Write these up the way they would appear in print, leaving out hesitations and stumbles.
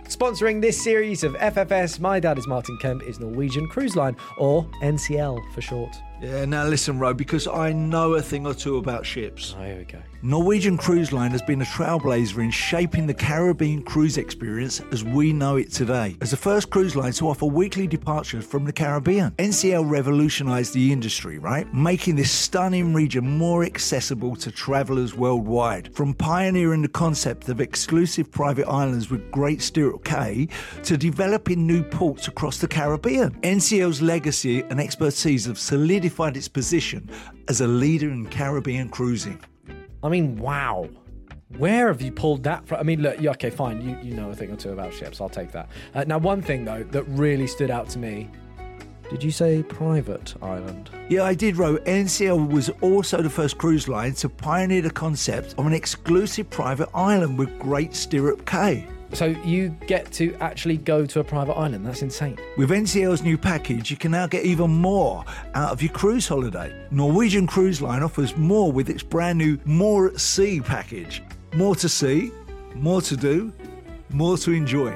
Sponsoring this series of FFS, My Dad is Martin Kemp, is Norwegian Cruise Line, or NCL for short. Yeah, now listen, Ro, because I know a thing or two about ships. Oh, here we go. Norwegian Cruise Line has been a trailblazer in shaping the Caribbean cruise experience as we know it today. As the first cruise line to offer weekly departures from the Caribbean, NCL revolutionised the industry, right? Making this stunning region more accessible to travellers worldwide. From pioneering the concept of exclusive private islands with Great Stirrup Cay to developing new ports across the Caribbean, NCL's legacy and expertise have solidified its position as a leader in Caribbean cruising. I mean, wow. Where have you pulled that from? I mean, look, okay, fine. You know a thing or two about ships. I'll take that. Now, one thing, though, that really stood out to me. Did you say private island? Yeah, I did, Ro. NCL was also the first cruise line to pioneer the concept of an exclusive private island with Great Stirrup Cay. So you get to actually go to a private island. That's insane. With NCL's new package, you can now get even more out of your cruise holiday. Norwegian Cruise Line offers more with its brand new More at Sea package. More to see, more to do, more to enjoy.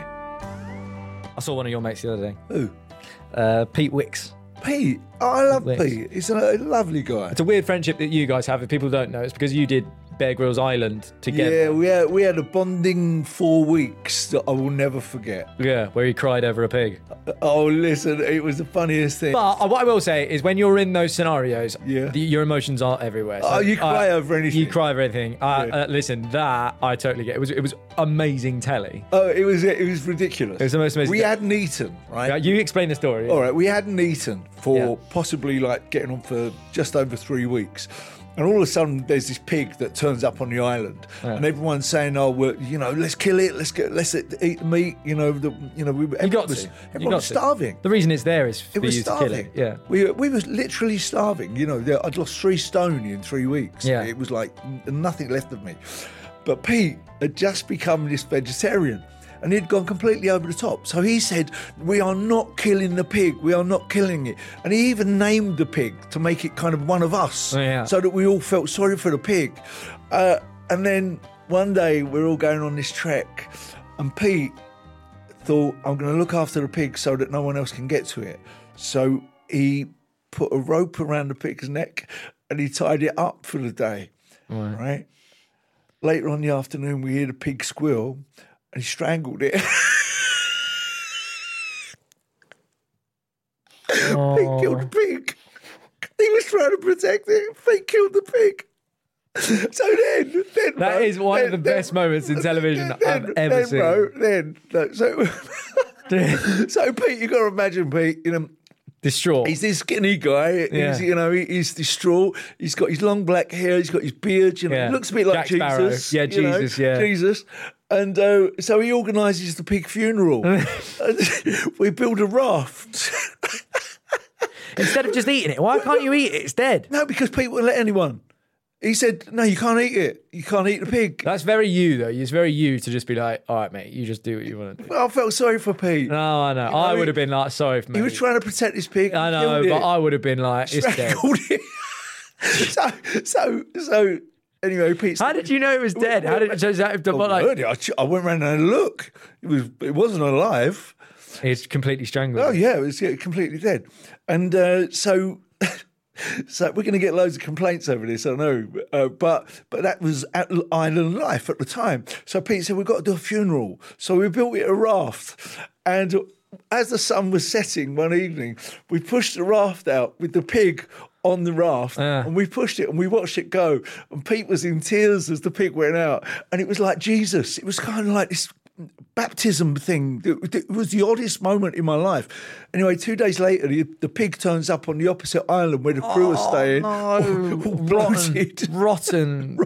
I saw one of your mates the other day. Who? Pete Wicks. Pete. Oh, I love Wicks. Pete. He's a lovely guy. It's a weird friendship that you guys have. If people don't know, it's because you did Bear Grylls Island together. Yeah, we had a bonding 4 weeks that I will never forget. Yeah, where he cried over a pig. Oh, listen, it was the funniest thing. But what I will say is when you're in those scenarios, Yeah. your emotions are everywhere. So, You cry over anything. You cry over anything. Listen, that I totally get. It was amazing telly. Oh, it was ridiculous. It was the most amazing. We hadn't eaten, right? Yeah, you explain the story. All right, we hadn't eaten for Yeah. possibly like getting on for just over 3 weeks. And all of a sudden, there's this pig that turns up on the island, and everyone's saying, "Oh, well, let's kill it. Let's eat the meat." Everyone was starving. The reason it's there is for It was you starving. to kill it. Yeah. We were literally starving. I'd lost 3 stone in 3 weeks. Yeah. It was like nothing left of me. But Pete had just become this vegetarian. And he'd gone completely over the top. So he said, "We are not killing the pig. We are not killing it." And he even named the pig to make it kind of one of us. Oh, yeah. So that we all felt sorry for the pig. And then one day we're all going on this trek. And Pete thought, "I'm going to look after the pig so that no one else can get to it." So he put a rope around the pig's neck and he tied it up for the day. Right? Later on in the afternoon, we hear the pig squeal. And he strangled it. Oh. Pete killed the pig. He was trying to protect it. Pete killed the pig. So then That is one of the best moments in television I've ever seen. So Pete, you got to imagine Pete. Distraught. He's this skinny guy. Yeah. He's distraught. He's got his long black hair. He's got his beard. Yeah. He looks a bit like Jack Sparrow. Jesus. Yeah, Jesus. Yeah, Jesus. And so he organises the pig funeral. We build a raft. Instead of just eating it, why can't you eat it? It's dead. No, because Pete wouldn't let anyone. He said, "No, you can't eat it. You can't eat the pig." That's very you, though. It's very you to just be like, "All right, mate, you just do what you want to do." Well, I felt sorry for Pete. No, I know. I would have been like, "Sorry for me." He was trying to protect his pig. I know, killed but it, I would have been like, "It's dead." strangled it. So anyway, Pete. How did you know it was dead? How did is that I went round and had a look. It wasn't alive. It's completely strangled. Oh yeah, it was completely dead. And so we're going to get loads of complaints over this, I know. But that was island life at the time. So Pete said, "We've got to do a funeral." So we built it a raft. And as the sun was setting one evening, we pushed the raft out with the pig on the raft, and we pushed it and we watched it go. And Pete was in tears as the pig went out. And it was like Jesus. It was kind of like this baptism thing. It was the oddest moment in my life. Anyway, 2 days later, the pig turns up on the opposite island where the crew are staying. No. All bloated. Rotten.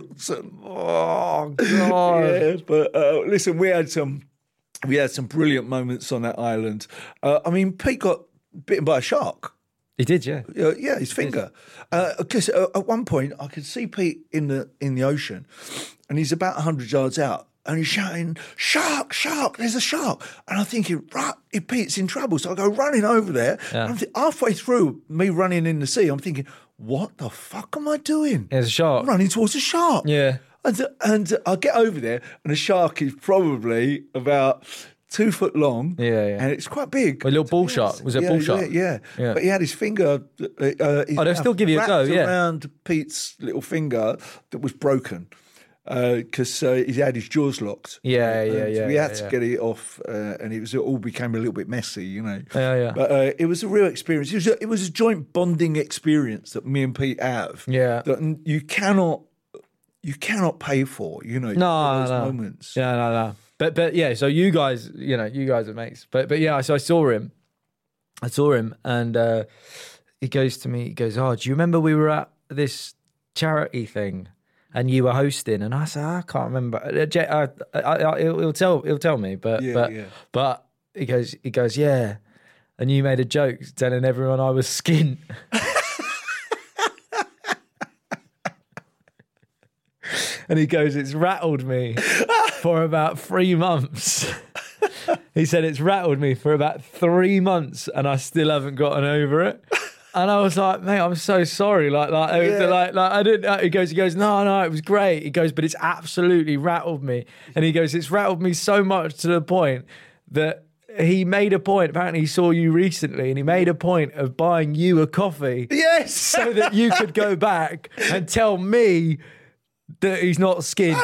Oh, God. Yeah, but listen, we had some brilliant moments on that island. Pete got bitten by a shark. He did, yeah. Yeah, his finger. Because at one point, I could see Pete in the ocean, and he's about 100 yards out. And he's shouting, "Shark, shark, there's a shark." And I'm thinking, right, Pete's in trouble. So I go running over there. Yeah. And halfway through me running in the sea, I'm thinking, what the fuck am I doing? There's a shark. I'm running towards a shark. Yeah. And I get over there, and the shark is probably about 2 foot long. Yeah, yeah. And it's quite big. A little bull shark. Was it a bull shark? Yeah. Yeah. But he had his finger. they'll still give you a go, yeah. Around Pete's little finger that was broken because he had his jaws locked. Yeah. We had to get it off, and it all became a little bit messy, you know. Yeah. But it was a real experience. It was a joint bonding experience that me and Pete have. Yeah. That you cannot pay for, you know. Those moments. Yeah, no. But yeah, so you guys are mates. But yeah, so I saw him, and he goes to me. He goes, "Oh, do you remember we were at this charity thing, and you were hosting?" And I said, "I can't remember." He'll tell me. But he goes, "Yeah." And you made a joke telling everyone I was skint. And he goes, "It's rattled me for about 3 months." He said, "It's rattled me for about 3 months and I still haven't gotten over it." And I was like, "Mate, I'm so sorry." Like I didn't. He goes, no, it was great. He goes, "But it's absolutely rattled me." And he goes, "It's rattled me so much to the point that he made a point." Apparently, he saw you recently, and he made a point of buying you a coffee. Yes, so that you could go back and tell me that he's not skinned.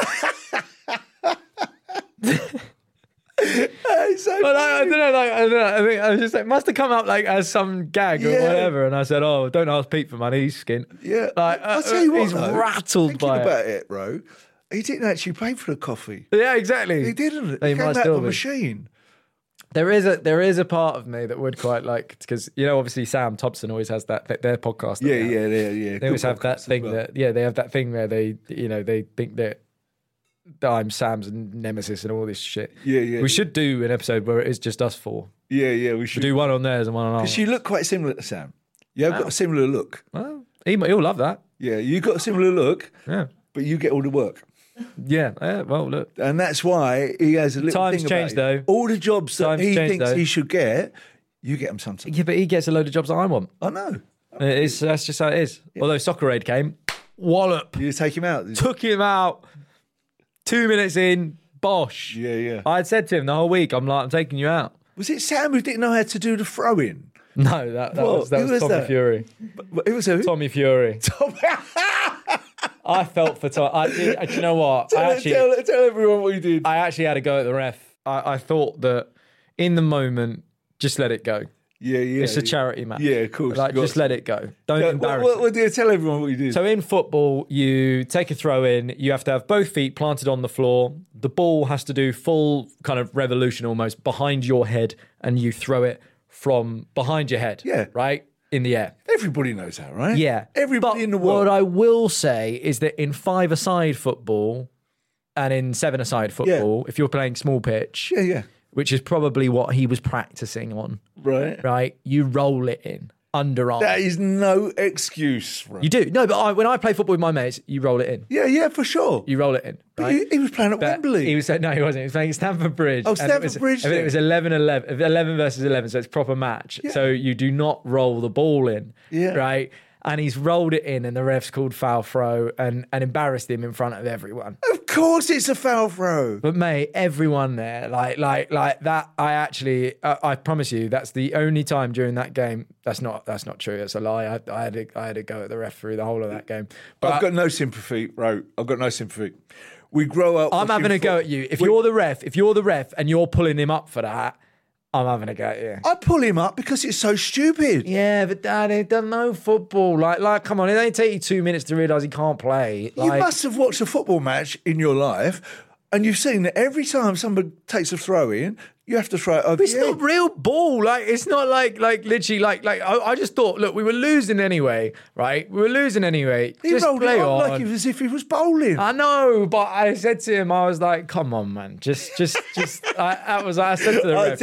But I don't know. I think I was just like, must have come up like as some gag or whatever. And I said, "Oh, don't ask Pete for money. He's skint." Yeah, I'll tell you what, he's rattled by about it, bro. He didn't actually pay for the coffee. Yeah, exactly. He didn't. He came might out still of a be. machine. There is a part of me that would quite like, because obviously Sam Thompson always has that their podcast. Yeah. They always have that thing they have that thing where they think that I'm Sam's nemesis and all this shit. Yeah. We should do an episode where it is just us four. Yeah. We should do one on theirs and one on ours. Because you look quite similar to Sam. You've got a similar look. Well, he'll love that. Yeah, you got a similar look. Yeah, but you get all the work. Yeah. Well, look, and that's why he has a little times thing changed about though. All the jobs that he thinks he should get, you get them sometimes. Yeah, but he gets a load of jobs that I want. I know. That's just how it is. Yeah. Although Soccer Aid came, wallop. You take him out. Took him out. 2 minutes in, bosh. Yeah. I had said to him the whole week, I'm taking you out. Was it Sam who didn't know how to do the throw-in? No, that was Tommy Fury. It was who? Tommy Fury. I felt for Tommy. Do you know what? Tell everyone what you did. I actually had to go at the ref. I thought that in the moment, just let it go. Yeah. It's a charity match. Yeah, of course. Just let it go. Don't embarrass it. What do you tell everyone what you did? So in football, you take a throw in, you have to have both feet planted on the floor. The ball has to do full kind of revolution almost behind your head, and you throw it from behind your head. Yeah. Right? In the air. Everybody knows that, right? Yeah. Everybody in the world. What I will say is that in 5-a-side football and in 7-a-side football, if you're playing small pitch, which is probably what he was practicing on, right? You roll it in underarm. That is no excuse. Right? You do. No, but when I play football with my mates, you roll it in. Yeah, for sure. You roll it in. Right? He was playing at Wembley. He wasn't. He was playing at Stamford Bridge. Oh, Stamford Bridge. I think it was 11 versus 11, so it's a proper match. Yeah. So you do not roll the ball in, right? And he's rolled it in, and the ref's called foul throw and embarrassed him in front of everyone. Of course it's a foul throw. But mate, everyone there, like that, I promise you, that's the only time during that game. That's not true. That's a lie. I had to go at the ref through the whole of that game. But I've got no sympathy, bro. I've got no sympathy. We grow up. I'm having a go at you. If you're the ref and you're pulling him up for that, I'm having a go at you. I pull him up because it's so stupid. Yeah, but Dad, he doesn't know football. Like, come on, it only take you 2 minutes to realise he can't play. You must have watched a football match in your life, and you've seen that every time somebody takes a throw in, you have to throw it over. It's not real ball. Like, it's not like literally like. I just thought, look, we were losing anyway, right? We were losing anyway. He just rolled play it on. like as if he was bowling. I know, but I said to him, I was like, come on, man, just. I said to the ref,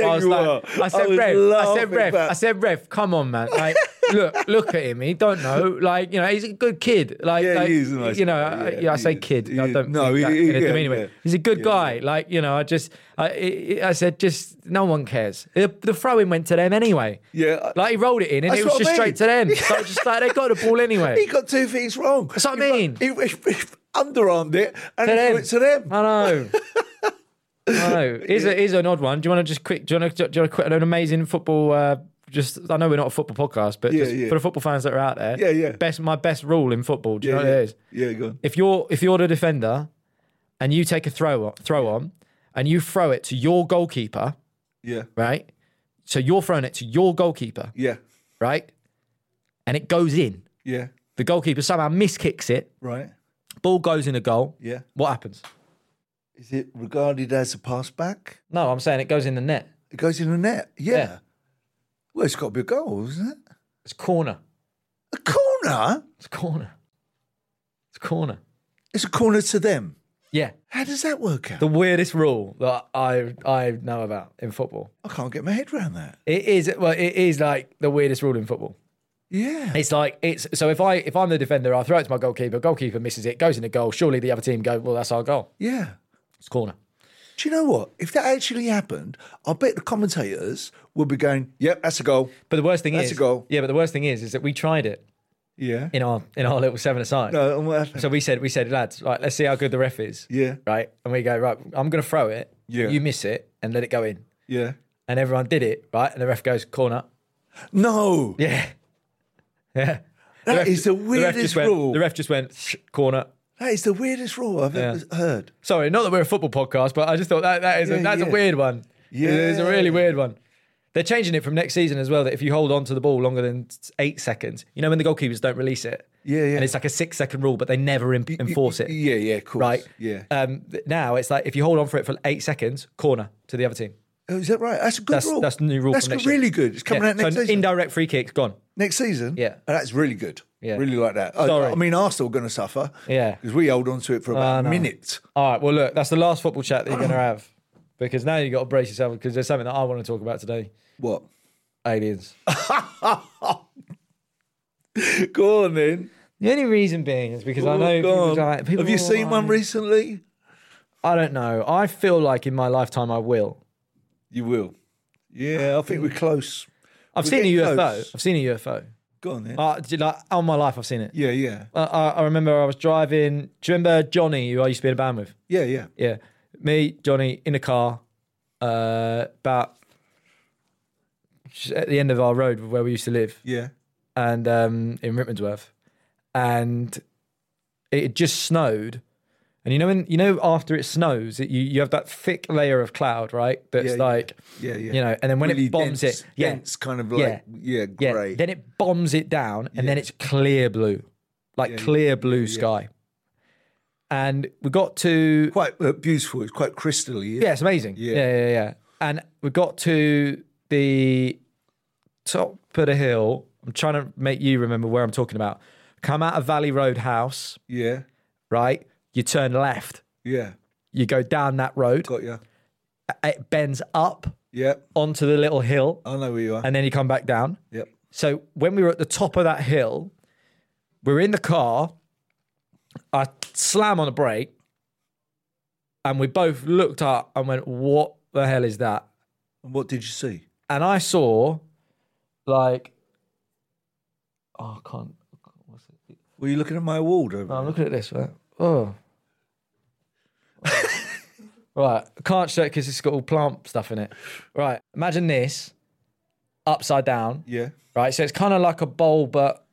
I said, ref, come on, man, like. Look at him. He don't know. Like, you know, he's a good kid. Like, he's a nice guy. I say kid. I don't anyway. He's a good guy. Like, you know, I said, just no one cares. The throw-in went to them anyway. Yeah. Like, he rolled it in and it was just straight to them. So just like, they got the ball anyway. He got 2 things wrong. That's what I mean. He underarmed it and threw it to them. I know. No, here's an odd one. Do you want to just quick? Do you want to quit an amazing football? I know we're not a football podcast, but for the football fans that are out there, my best rule in football. Do you know what it is? Yeah, go on. If you're the defender, and you take a throw on, and you throw it to your goalkeeper, right? So you're throwing it to your goalkeeper, right? And it goes in. Yeah. The goalkeeper somehow miskicks it. Right. Ball goes in a goal. Yeah. What happens? Is it regarded as a pass back? No, I'm saying it goes in the net. It goes in the net. Yeah. Well, it's got to be a goal, isn't it? It's corner. A corner? It's corner. It's corner. It's a corner to them. Yeah. How does that work out? The weirdest rule that I know about in football. I can't get my head around that. It is like the weirdest rule in football. Yeah. So if I'm the defender, I throw it to my goalkeeper misses it, goes in the goal, surely the other team go, well, that's our goal. Yeah. It's corner. Do you know what? If that actually happened, I bet the commentators would be going, yep, that's a goal. But the worst thing That's a goal. Yeah, but the worst thing is that we tried it. Yeah. In our little 7-a-side. No, and what happened? So we said, lads, right, let's see how good the ref is. Yeah. Right? And we go, right, I'm going to throw it. Yeah. You miss it and let it go in. Yeah. And everyone did it, right? And the ref goes, corner. No. Yeah. Yeah. That is the weirdest rule. The ref just went, corner. That is the weirdest rule I've ever heard. Sorry, not that we're a football podcast, but I just thought that's a weird one. Yeah. It's a really weird one. They're changing it from next season as well, that if you hold on to the ball longer than 8 seconds, you know when the goalkeepers don't release it? Yeah. And it's like a 6-second rule, but they never enforce it. Yeah, of course. Right? Yeah. Now it's like if you hold on for it for 8 seconds, corner to the other team. Oh, is that right? That's a good rule. That's the new rule That's from next really year. good. It's coming out next season. Indirect free kicks, gone. Next season? Yeah. Oh, that's really good. Yeah. Really like that. Sorry. I mean, Arsenal are going to suffer. Yeah. Because we hold on to it for about a minute. All right, well, look, that's the last football chat that you're going to have. Because now you've got to brace yourself because there's something that I want to talk about today. What? Aliens. Go on then. The only reason being is because I know people Have you seen one recently? I don't know. I feel like in my lifetime I will. You will. Yeah, I think we're close. I've seen a UFO. I've seen a UFO. Go on then. All my life I've seen it. Yeah. I remember I was driving. Do you remember Johnny, who I used to be in a band with? Yeah. Yeah. Me, Johnny, in a car, about at the end of our road where we used to live. Yeah. And in Rickmansworth. And it had just snowed. And you know after it snows, you have that thick layer of cloud, right? That's yeah. You know, and then when really it bombs dense, it, dense kind of like grey. Then it bombs it down, and then it's clear blue, clear blue sky. And we got to quite beautiful. It's quite crystally. Yeah, it's amazing. Yeah. And we got to the top of the hill. I'm trying to make you remember where I'm talking about. Come out of Valley Road House. Yeah. Right? You turn left. Yeah. You go down that road. Got you. It bends up. Yep. Onto the little hill. I know where you are. And then you come back down. Yep. So when we were at the top of that hill, we were in the car. I slam on the brake. And we both looked up and went, what the hell is that? And what did you see? And I saw, I can't. What's it? Were you looking at my wall over I'm looking at this, right? Oh. Right. I can't show it because it's got all plant stuff in it. Right. Imagine this upside down. Yeah. Right. So it's kind of like a bowl, but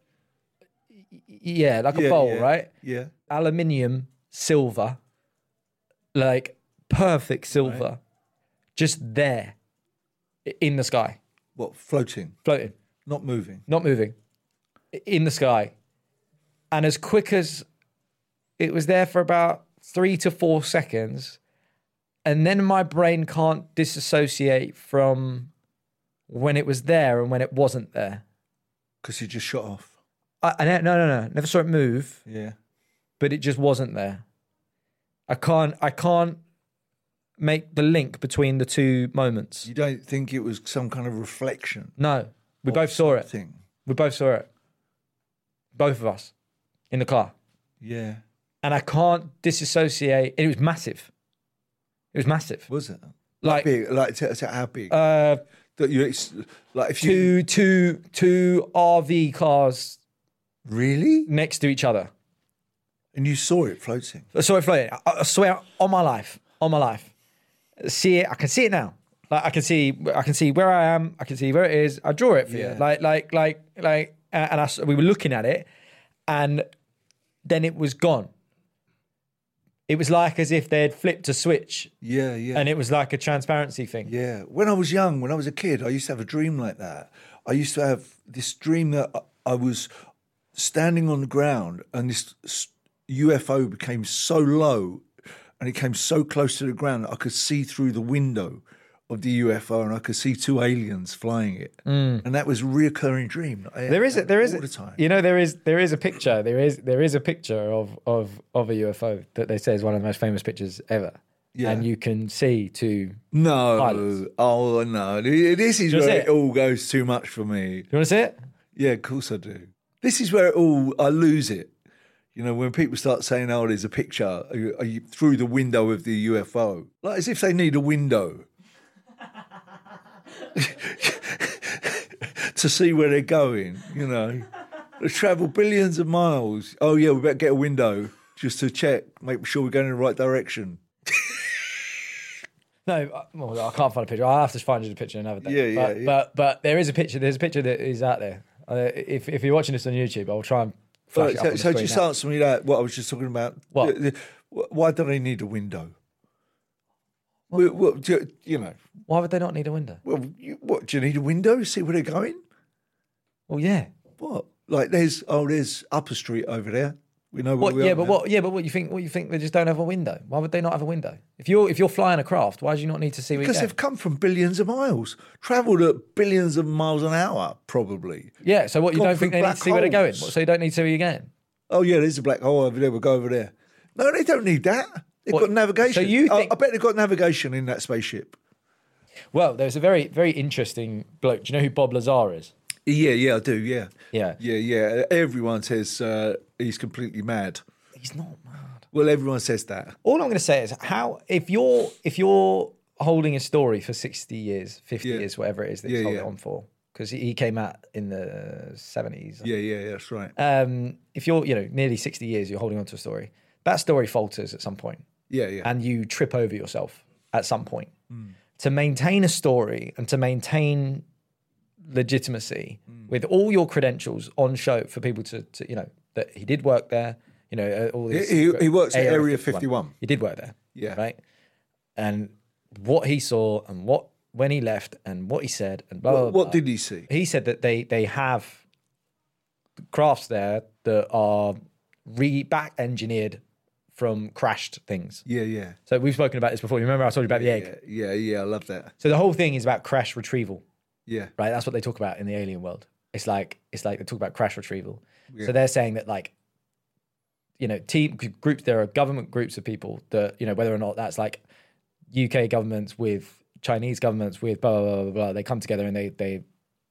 a bowl, right? Yeah. Aluminium, silver, like perfect silver, just there in the sky. What? Floating? Floating. Not moving? Not moving. In the sky. And as quick as it was there for about 3 to 4 seconds, and then my brain can't disassociate from when it was there and when it wasn't there. Because you just shot off? No. Never saw it move. Yeah. But it just wasn't there. I can't make the link between the two moments. You don't think it was some kind of reflection? No. We both saw it. Something? We both saw it. Both of us. In the car. Yeah. And I can't disassociate. It was massive. It was massive. Was it? Like big? How big? That if you two RV cars really next to each other. And you saw it floating? I saw it floating. I swear on my life. see it. I can see it now. Like I can see where I am. I can see where it is. I draw it for you. We were looking at it, and then it was gone. It was like as if they'd flipped a switch. Yeah, yeah. And it was like a transparency thing. Yeah. When I was young, when I was a kid, I used to have a dream like that. I used to have this dream that I was standing on the ground and this UFO became so low and it came so close to the ground that I could see through the window of the UFO and I could see two aliens flying it. And that was a reoccurring dream. There is all the time. You know, there is a picture. There is a picture of a UFO that they say is one of the most famous pictures ever. Yeah. And you can see two No. pilots. Oh, no. This is You wanna where see it it? all goes too much for me. You want to see it? Yeah, of course I do. This is where I lose it. You know, when people start saying, oh, there's a picture through the window of the UFO. Like as if they need a window to see where they're going, you know. They travel billions of miles. Oh, yeah, we better get a window just to check, make sure we're going in the right direction. No, well, I can't find a picture. I'll have to find you the picture another day. But there is a picture. There's a picture that is out there. If you're watching this on YouTube, I'll try and flash it up on the So screen just now. answer me that, what I was just talking about. What? Why do they need a window? What, you know, Why would they not need a window? well, what, do you need a window to see where they're going? Well, yeah. What? Like there's Upper Street over there. We know where What? we Yeah, are but now. what? Yeah, but what you think? What you think? They just don't have a window? Why would they not have a window? If you're flying a craft, why do you not need to see where Because you're they've come from billions of miles, travelled at billions of miles an hour, probably. Yeah. So what? You Gone don't think through they need black to see where they're going? holes. So you don't need to see where you're going? Oh yeah, there's a black hole over there. We'll go over there. No, they don't need that. They've What? got navigation. So you think- I bet they've got navigation in that spaceship. Well, there's a very, very interesting bloke. Do you know who Bob Lazar is? Yeah, I do. Yeah, Yeah. yeah. Everyone says he's completely mad. He's not mad. Well, everyone says that. All I'm going to say is how if you're holding a story for 60 years, 50 Yeah. years, whatever it is that he's Yeah, holding yeah. on for, because he came out in the 70s. Yeah, that's right. If you're nearly 60 years, you're holding on to a story. That story falters at some point, Yeah. and you trip over yourself at some point. To maintain a story and to maintain legitimacy with all your credentials on show for people to that he did work there. You know, all this. He works at Area 51. He did work there. Yeah. Right. And what he saw and when he left and what he said and blah, blah, What blah. did he see? He said that they have crafts there that are back engineered from crashed things. Yeah. So we've spoken about this before. You remember I told you about the egg? Yeah. I love that. So the whole thing is about crash retrieval, Yeah. right? That's what they talk about in the alien world. It's like they talk about crash retrieval. So they're saying that team groups, there are government groups of people that, whether or not that's like UK governments with Chinese governments with blah, blah, blah, blah, they come together and they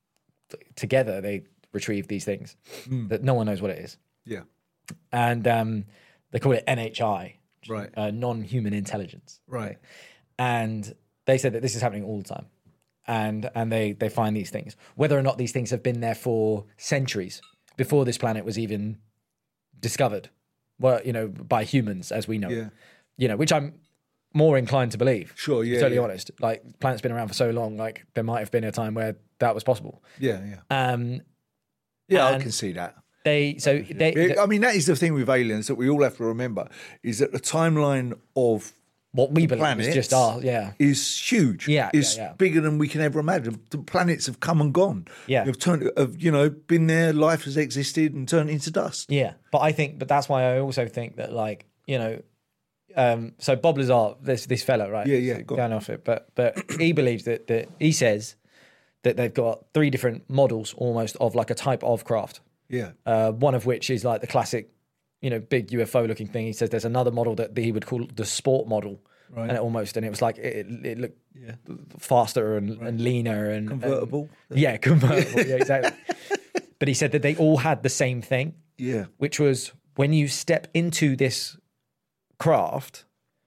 retrieve these things that no one knows what it is. Yeah. And they call it NHI, Right. Non-human intelligence. Right. And they said that this is happening all the time. And they find these things. Whether or not these things have been there for centuries before this planet was even discovered, well, by humans as we know it. Which I'm more inclined to believe. Sure, to be yeah, totally yeah. honest. Like, the planet's been around for so long, like there might have been a time where that was possible. Yeah. Yeah, I and can see that. I I mean, that is the thing with aliens that we all have to remember is that the timeline of what we believe planets is just our, yeah. is huge. Yeah, It's yeah. bigger than we can ever imagine. The planets have come and gone. Yeah. Have been there, life has existed and turned into dust. Yeah, but that's why I also think that, like, so Bob Lazar, this fella, right? Yeah, So going off it, but he believes that he says that they've got 3 different models almost of like a type of craft. Yeah. One of which is like the classic, big UFO looking thing. He says there's another model that he would call the sport model. Right. And it was like it looked faster and leaner and Convertible. convertible. Yeah, exactly. But he said that they all had the same thing, Yeah. which was when you step into this craft,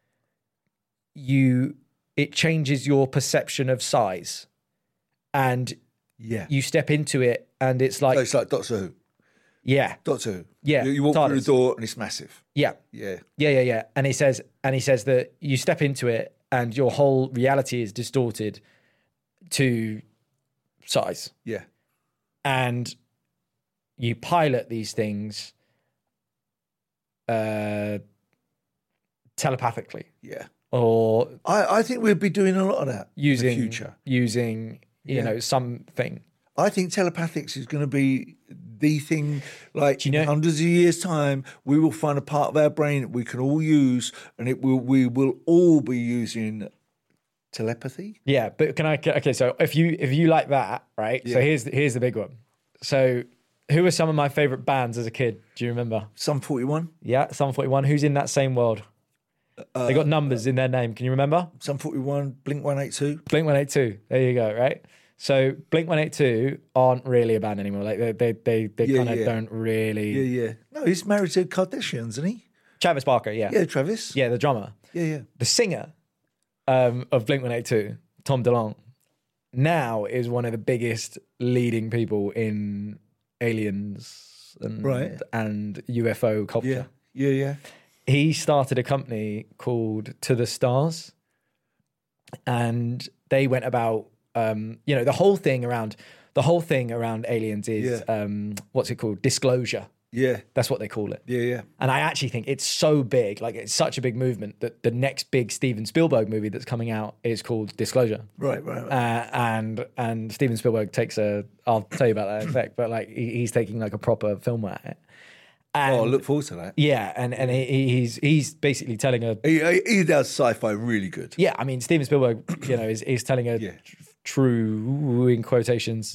it changes your perception of size, and Yeah. you step into it, and it's like So it's like Doctor Who. yeah, Doctor Who. Yeah, You walk through TARDIS. the door and it's massive. yeah. Yeah. Yeah. And he says that you step into it and your whole reality is distorted to size. Yeah. And you pilot these things telepathically. Yeah. Or I think we'll be doing a lot of that in the future. Using something. I think telepathics is going to be the thing. Like you know, in hundreds of years' time, we will find a part of our brain that we can all use, and we will all be using telepathy. Yeah, but okay, so if you like that, right? Yeah. So here's the big one. So who were some of my favorite bands as a kid? Do you remember? Sum 41. Yeah, Sum 41. Who's in that same world? They got numbers in their name. Can you remember? Sum 41, Blink 182. Blink 182. There you go, right? So Blink 182 aren't really a band anymore. Like they kind of don't really. Yeah. No, he's married to Kardashians, isn't he? Travis Barker, yeah. Yeah, Travis. Yeah, the drummer. Yeah. The singer of Blink 182, Tom DeLonge, now is one of the biggest leading people in aliens and UFO culture. Yeah. He started a company called To the Stars, and they went about the whole thing around aliens is what's it called? Disclosure. Yeah. That's what they call it. Yeah. And I actually think it's so big, like it's such a big movement that the next big Steven Spielberg movie that's coming out is called Disclosure. Right. And Steven Spielberg I'll tell you about that in a sec, but like he's taking like a proper film at it. And, I look forward to that. Yeah, and he's basically telling he does sci-fi really good. Yeah, I mean Steven Spielberg, is telling a true, in quotations,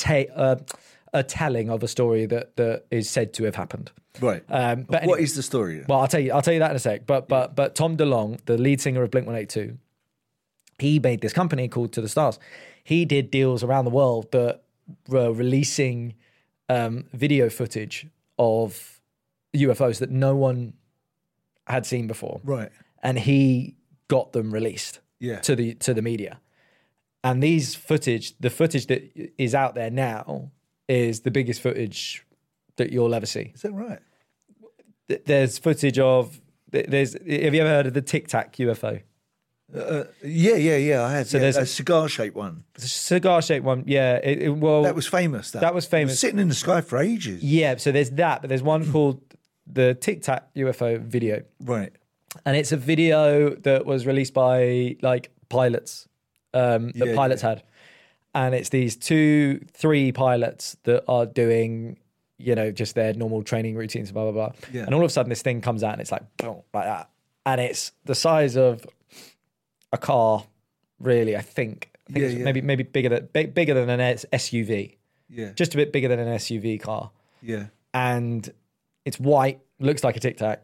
a telling of a story that is said to have happened. Right. But what anyway, is the story? Well, I'll tell you that in a sec. But Tom DeLonge, the lead singer of Blink-182, he made this company called To the Stars. He did deals around the world that were releasing video footage of UFOs that no one had seen before. Right. And he got them released to the media. And the footage that is out there now is the biggest footage that you'll ever see. Is that right? There's footage of have you ever heard of the Tic Tac UFO? Yeah. I had. So there's a cigar-shaped one. The cigar-shaped one, yeah. That was famous. That was famous. It was sitting in the sky for ages. Yeah. So there's that, but there's one called the Tic Tac UFO video. Right. And it's a video that was released by like pilots that pilots had. And it's these 2-3 pilots that are doing, just their normal training routines, blah, blah, blah. Yeah. And all of a sudden this thing comes out and it's like, boom, like that. And it's the size of a car, really, I think. Maybe bigger than an SUV. Yeah. Just a bit bigger than an SUV car. Yeah. And it's white, looks like a Tic Tac.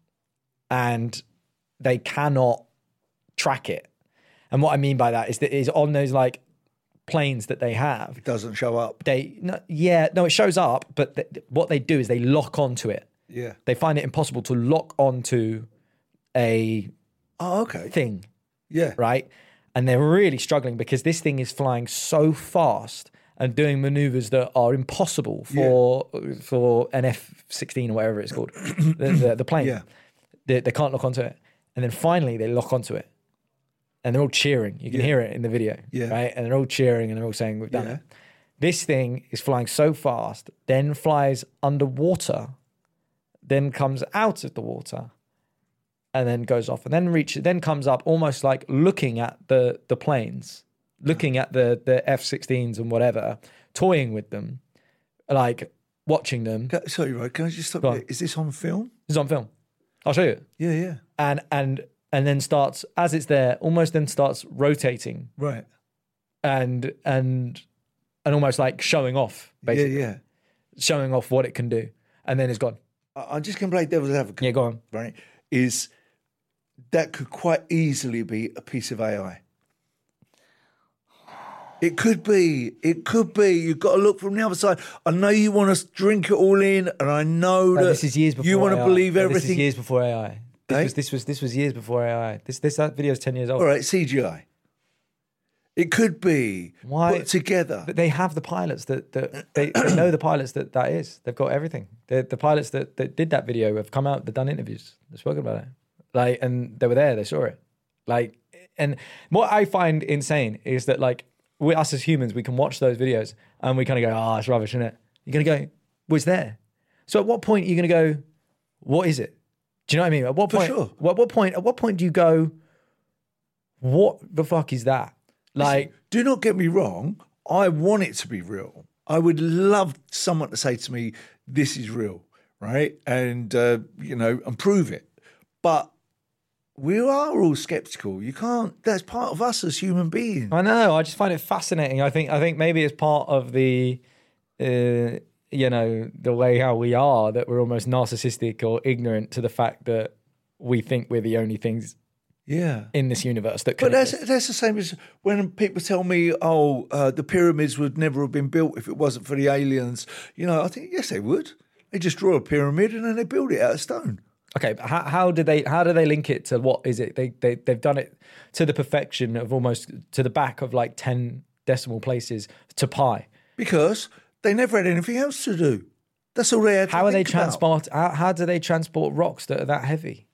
And they cannot track it. And what I mean by that is on those like planes that they have, it doesn't show up. It shows up, but what they do is they lock onto it. Yeah. They find it impossible to lock onto a thing. Yeah. Right? And they're really struggling because this thing is flying so fast and doing maneuvers that are impossible for an F-16 or whatever it's called, the plane. Yeah. They can't lock onto it. And then finally they lock onto it. And they're all cheering. You can hear it in the video, right? And they're all cheering and they're all saying, we've done it. This thing is flying so fast, then flies underwater, then comes out of the water, and then goes off, and then comes up almost like looking at the planes, looking at the F-16s and whatever, toying with them, like watching them. Sorry, right? Can I just stop you? Is this on film? It's on film. I'll show you. Yeah. And then starts, as it's there, almost then starts rotating. Right. And almost like showing off, basically. Yeah. Showing off what it can do. And then it's gone. I'm just going to play devil's advocate. Yeah, go on. Right. Is that could quite easily be a piece of AI. It could be. You've got to look from the other side. I know you want to drink it all in, and I know that this is years before you want AI. to believe everything. This is years before AI. This was years before AI. That video is 10 years old. All right, CGI. It could be put together. But they have the pilots that they know the pilots that is. They've got everything. The pilots that did that video have come out. They've done interviews. They've spoken about it. And they were there. They saw it. Like, and what I find insane is that like us as humans, we can watch those videos and we kind of go, oh, it's rubbish, isn't it? You're going to go, well, it's there. So at what point are you going to go, what is it? Do you know what I mean? At what point? sure. At what point do you go, what the fuck is that? Like, Listen, do not get me wrong. I want it to be real. I would love someone to say to me, this is real, right? And, and prove it. But we are all skeptical. You can't, that's part of us as human beings. I know. I just find it fascinating. I think maybe it's part of the, the way how we are, that we're almost narcissistic or ignorant to the fact that we think we're the only things in this universe that could But that's the same as when people tell me, the pyramids would never have been built if it wasn't for the aliens. I think, yes, they would. They just draw a pyramid and then they build it out of stone. Okay, but how do they link it to what is it? They've done it to the perfection of almost to the back of like 10 decimal places to pi. Because they never had anything else to do. That's all they had to think about. How do they transport rocks that are that heavy?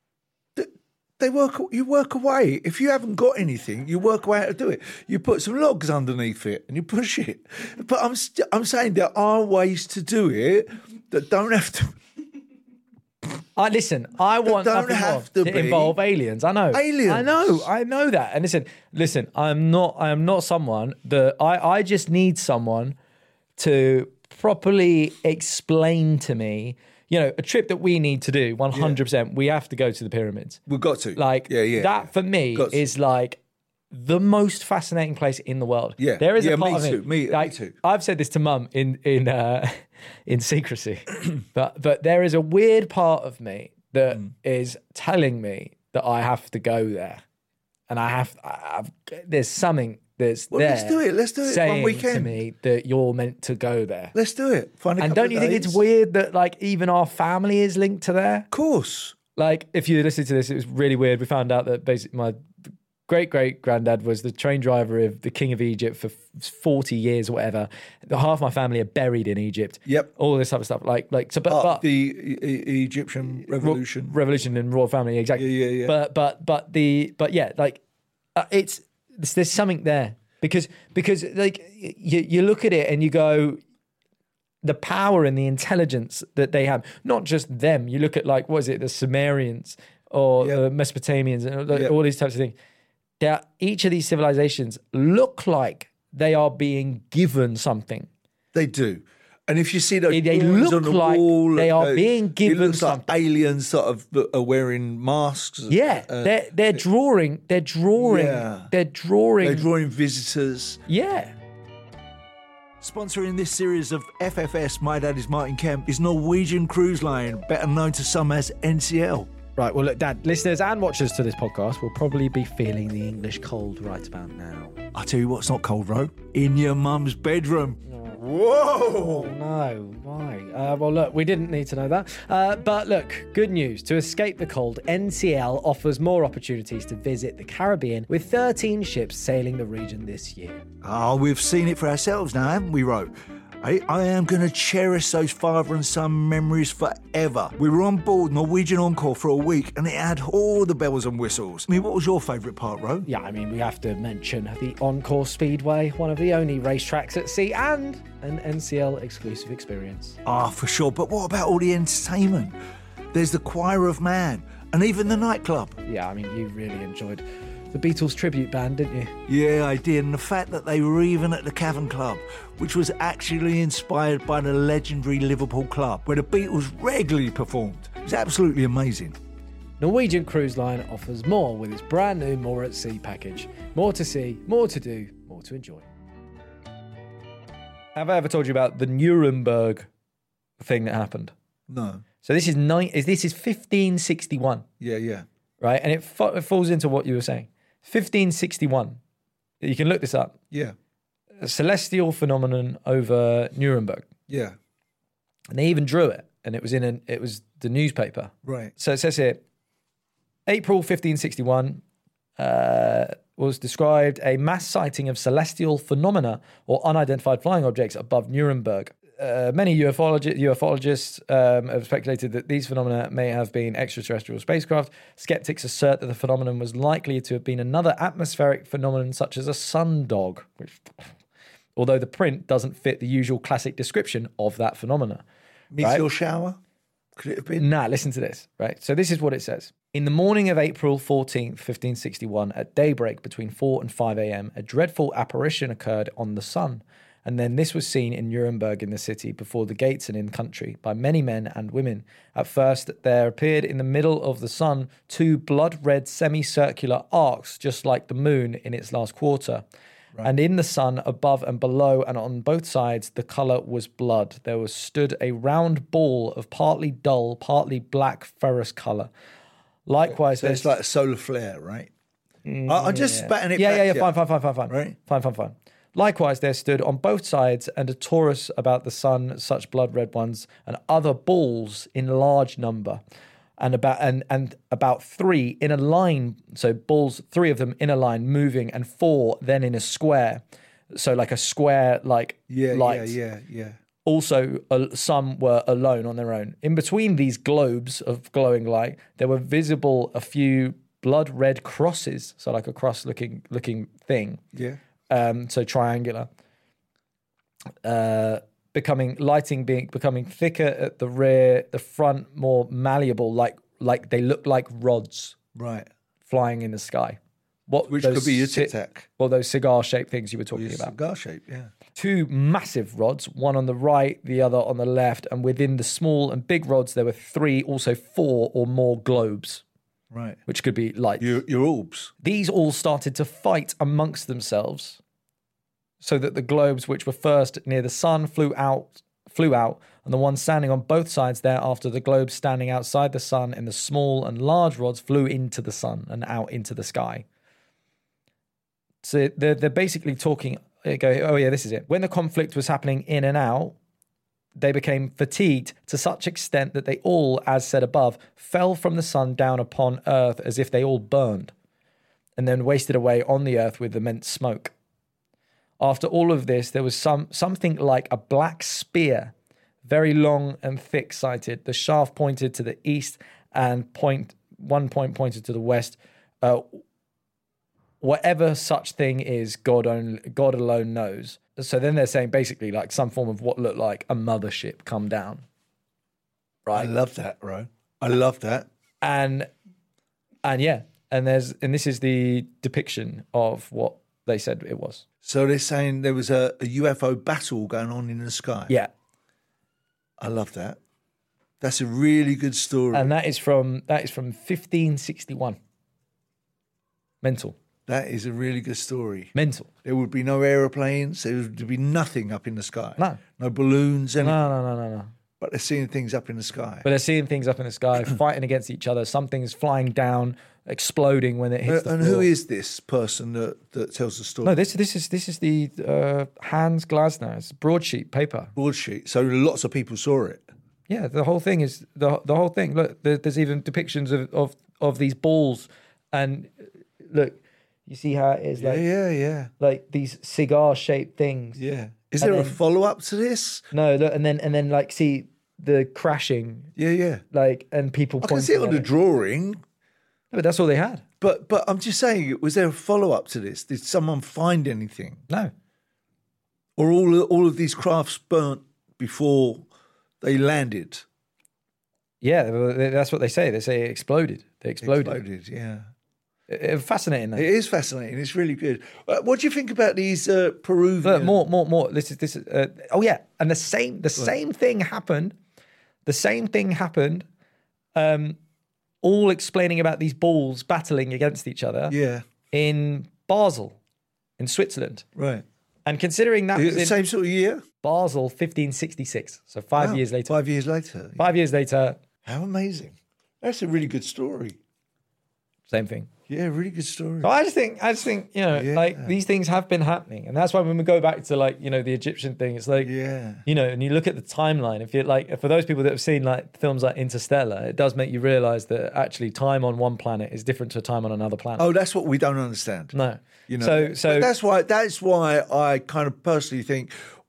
You work away. If you haven't got anything, you work away how to do it. You put some logs underneath it and you push it. But I'm saying there are ways to do it that don't have to. Listen, I want nothing more to involve aliens. I know. Aliens. I know that. And listen, I am not someone that I just need someone to properly explain to me, a trip that we need to do 100%. We have to go to the pyramids. We've got to. Like that for me is like the most fascinating place in the world. Yeah. There is a part me of too. it. Me too. I've said this to Mum in secrecy, but there is a weird part of me that is telling me that I have to go there, and there's something that's there. Let's do it saying one weekend. To me that you're meant to go there. Let's do it. And don't you think it's weird that like even our family is linked to there? Of course. Like if you listen to this, it was really weird. We found out that basically my great-great-granddad was the train driver of the King of Egypt for 40 years or whatever. Half my family are buried in Egypt. Yep. All this type of stuff. But the Egyptian revolution. Revolution and royal family, exactly. Yeah. There's something there. Because like you look at it and you go, the power and the intelligence that they have, not just them. You look at like, what is it, the Sumerians or the Mesopotamians and all these types of things. Each of these civilizations look like they are being given something. They do. And if you see those they look on the like wall, they are being given it looks something. like aliens sort of are wearing masks. Yeah, they're drawing visitors. Yeah. Sponsoring this series of FFS, My Dad is Martin Kemp, is Norwegian Cruise Line, better known to some as NCL. Right, well, look, Dad, listeners and watchers to this podcast will probably be feeling the English cold right about now. I'll tell you what's not cold, Ro. In your mum's bedroom. Whoa! Oh, no, why? Well, look, we didn't need to know that. But look, good news. To escape the cold, NCL offers more opportunities to visit the Caribbean with 13 ships sailing the region this year. Oh, we've seen it for ourselves now, haven't we, Ro? I am going to cherish those father and son memories forever. We were on board Norwegian Encore for a week and it had all the bells and whistles. I mean, what was your favourite part, Ro? Yeah, I mean, we have to mention the Encore Speedway, one of the only racetracks at sea and an NCL exclusive experience. Ah, for sure. But what about all the entertainment? There's the Choir of Man and even the nightclub. Yeah, I mean, you really enjoyed the Beatles tribute band, didn't you? Yeah, I did. And the fact that they were even at the Cavern Club, which was actually inspired by the legendary Liverpool club, where the Beatles regularly performed. It was absolutely amazing. Norwegian Cruise Line offers more with its brand new More at Sea package. More to see, more to do, more to enjoy. Have I ever told you about the Nuremberg thing that happened? No. So this is 1561. Yeah. Right? And it falls into what you were saying. 1561. You can look this up. Yeah. A celestial phenomenon over Nuremberg. Yeah. And they even drew it. And it was it was the newspaper. Right. So it says here, April 1561 was described a mass sighting of celestial phenomena or unidentified flying objects above Nuremberg. Many ufologists have speculated that these phenomena may have been extraterrestrial spacecraft. Skeptics assert that the phenomenon was likely to have been another atmospheric phenomenon such as a sundog, which, although the print doesn't fit the usual classic description of that phenomena. Meteor shower? Could it have been? Nah, listen to this, right? So this is what it says. In the morning of April 14th, 1561, at daybreak between 4 and 5 a.m., a dreadful apparition occurred on the sun. And then this was seen in Nuremberg in the city, before the gates and in country, by many men and women. At first, there appeared in the middle of the sun 2 blood-red semicircular arcs, just like the moon in its last quarter. Right. And in the sun, above and below and on both sides, the colour was blood. There was stood a round ball of partly dull, partly black ferrous colour. Likewise, so it's like a solar flare, right? I'm just spatting it back. Fine. Likewise, there stood on both sides and a torus about the sun, such blood-red ones, and other balls in large number, and about 3 in a line. So balls, 3 of them in a line, moving, and 4 then in a square. So like a square, like light. Yeah. Also, some were alone on their own. In between these globes of glowing light, there were visible a few blood-red crosses, so like a cross-looking thing. Yeah. So triangular, becoming thicker at the rear, the front more malleable, like they look like rods, right, flying in the sky. Which could be your Tic Tac. Well, those cigar-shaped things you were talking about. Cigar-shaped, yeah. 2 massive rods, one on the right, the other on the left, and within the small and big rods there were 3, also 4 or more globes. Right. Which could be lights. Your orbs. These all started to fight amongst themselves, so that the globes which were first near the sun flew out, and the ones standing on both sides thereafter, the globes standing outside the sun in the small and large rods, flew into the sun and out into the sky. So they're basically talking, oh yeah, this is it. When the conflict was happening in and out, they became fatigued to such extent that they all, as said above, fell from the sun down upon earth as if they all burned, and then wasted away on the earth with immense smoke. After all of this, there was something like a black spear, very long and thick-sighted. The shaft pointed to the east, and one point pointed to the west. Whatever such thing is, God alone knows. So then they're saying basically like some form of what looked like a mothership come down. Right. I love that, bro. I love that. And this is the depiction of what they said it was. So they're saying there was a UFO battle going on in the sky. Yeah. I love that. That's a really good story. And that is from 1561. Mental. That is a really good story. Mental. There would be no aeroplanes. There would be nothing up in the sky. No balloons. Anything. No. But they're seeing things up in the sky. Fighting against each other. Something's flying down, exploding when it hits the floor. And who is this person that tells the story? No, this is the Hans Glasner. It's broadsheet paper. Broadsheet. So lots of people saw it. Yeah, the whole thing is the whole thing. Look, there's even depictions of these balls, and look. You see how it is like yeah. Like these cigar-shaped things. Yeah. Is there a follow-up to this? No, look, and then like see the crashing. Yeah. Like and people I can see it on the drawing. No, but that's all they had. But I'm just saying, was there a follow-up to this? Did someone find anything? No. Or all of these crafts burnt before they landed? Yeah, that's what they say. They say it exploded. They exploded. Yeah. Fascinating. Though. It is fascinating. It's really good. What do you think about these Peruvian? More. This is. And the same thing happened. The same thing happened. All explaining about these balls battling against each other. Yeah. In Basel, in Switzerland. Right. And considering that was the same sort of year. Basel, 1566. So 5 years later. 5 years later. 5 years later. How amazing! That's a really good story. Same thing. Yeah, really good story. So I just think, like these things have been happening. And that's why when we go back to like, the Egyptian thing, it's like, and you look at the timeline, if you're like, for those people that have seen like films like Interstellar, it does make you realize that actually time on one planet is different to time on another planet. Oh, that's what we don't understand. No. So that's why I kind of personally think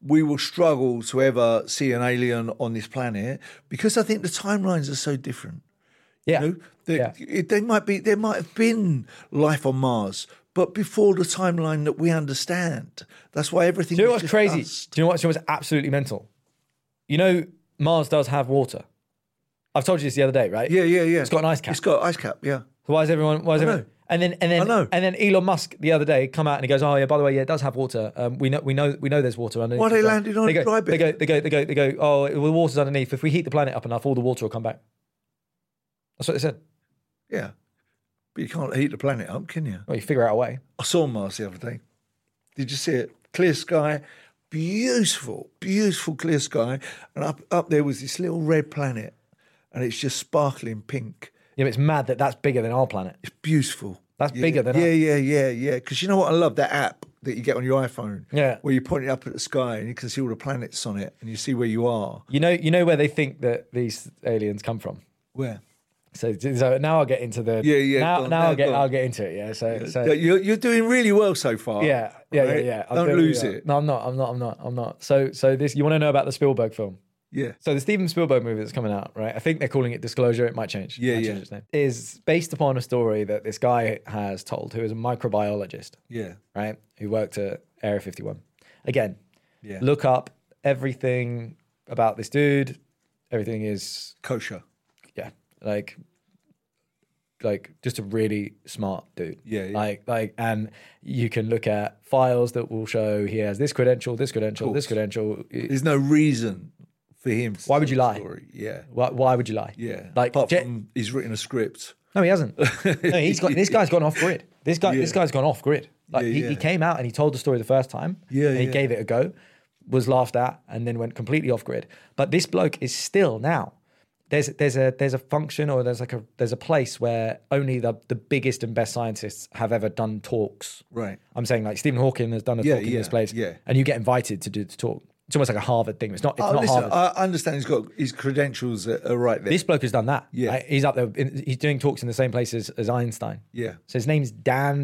we will struggle to ever see an alien on this planet because I think the timelines are so different. Yeah. You know, there might have been life on Mars, but before the timeline that we understand. That's why everything. Do you know was what's crazy? discussed. Do you know what's absolutely mental? You know, Mars does have water. I've told you this the other day, right? Yeah. It's got an ice cap. It's got ice cap. Yeah. So why is everyone? know. And then Elon Musk the other day come out and he goes, "Oh yeah, by the way, yeah, it does have water. We know there's water underneath." Why are they landing on a dry bit? They go. Oh, well, the water's underneath. If we heat the planet up enough, all the water will come back. That's what they said. Yeah. But you can't heat the planet up, can you? Well, you figure out a way. I saw Mars the other day. Did you see it? Clear sky, beautiful clear sky, and up there was this little red planet, and it's just sparkling pink. Yeah, but it's mad that that's bigger than our planet. It's beautiful. That's bigger than Yeah. Because you know what? I love that app that you get on your iPhone. Yeah. Where you point it up at the sky and you can see all the planets on it, and you see where you are. You know where they think that these aliens come from. Where? So now I'll get into the I'll get into it. Yeah. So you're doing really well so far. Yeah. Don't lose it. No, I'm not. So this, you want to know about the Spielberg film? Yeah. So the Steven Spielberg movie that's coming out, right? I think they're calling it Disclosure. It might change. Yeah. Change its name. Is based upon a story that this guy has told, who is a microbiologist. Yeah. Right. Who worked at Area 51. Again. Yeah. Look up everything about this dude. Everything is kosher. Yeah. Like just a really smart dude. Yeah. Like, and you can look at files that will show he has this credential, this credential, this credential. There's no reason for him. Why would you lie? Story. Yeah. Why would you lie? Yeah. Like, apart from he's written a script. No, he hasn't. No, this guy's gone off grid. This guy's gone off grid. Like he came out and he told the story the first time. Yeah. And he gave it a go, was laughed at, and then went completely off grid. But this bloke is still now. There's a function, or there's a place where only the biggest and best scientists have ever done talks. Right. I'm saying like Stephen Hawking has done a talk in this place. Yeah. And you get invited to do the talk. It's almost like a Harvard thing. It's not Harvard. I understand he's got his credentials are right there. This bloke has done that. Yeah. Right? He's up there. He's doing talks in the same place as Einstein. Yeah. So his name's